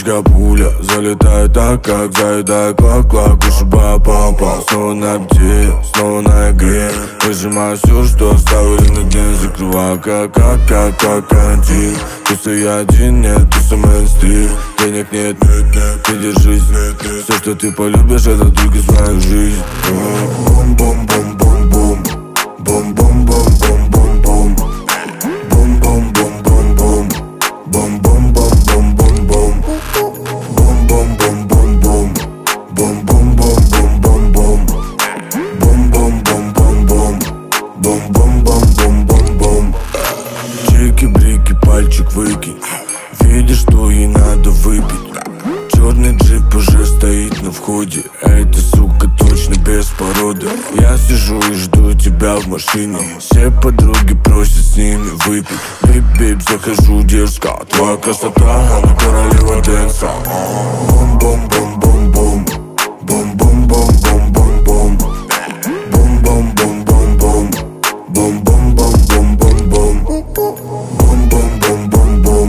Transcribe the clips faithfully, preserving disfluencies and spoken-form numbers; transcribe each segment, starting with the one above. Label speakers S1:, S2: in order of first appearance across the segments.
S1: Птичка пуля залетает так, как заедает клак-клак. Вышибаю пам-пам, снова на бде, снова на игре. Выжимаю все, что оставили на дне. Закрываю как, как, как, как карантин. Туса я один, нет, туса мейнстрим. Денег нет, нет, нет, ты держись, нет, нет. Все, что ты полюбишь, это только свою жизнь. Бум-бум-бум-бум-бум. Бум-бум-бум-бум-бум-бум. Бум-бум-бум-бум-бум. Бум-бум-бум-бум-бум-бум. Бум-бум-бум-бум-бум. Бум-бум-бум-бум-бум-бум. Бум-бум-бум-бум-бум. Бум-бум-бум-бум-бум-бум. Чики-брики, пальчик выкинь. Видишь, что ей надо выпить. Черный джип уже стоит на входе. А эта сука точно без породы. Я сижу и жду тебя в машине. Все подруги просят с ними выпить. Бип-бип, захожу дерзко. Твоя красота, она королева дэнса. Бум-бум-бум-бум-бум. Бум-бум-бум-бум-бум-бум. Бум-бум-бум-бум-бум. Бум-бум-бум-бум-бум-бум. Бум-бум-бум-бум-бум.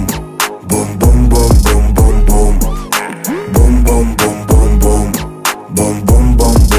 S1: Бум-бум-бум-бум-бум-бум. Бум-бум-бум-бум-бум. Бум-бум-бум.